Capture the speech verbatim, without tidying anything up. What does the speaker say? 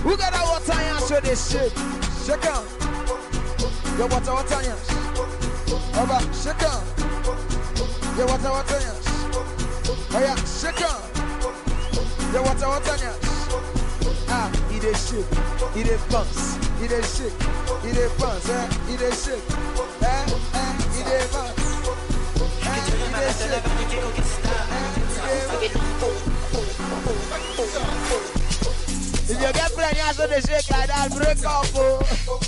Who got a water and show this shit? Shake on. Yo, water, water, yes. Over, shake on. Yo, water, water, yes. Oh yeah, shake on. Yo, water, water, yes. Ah, eat a shit, eat a bounce, eat a shit, eat a bounce, eh? Eat a shit, eh? Eh? Eat a bounce, eh? Eat a shit, eh? If your girlfriend has to shake like that, break up, oh.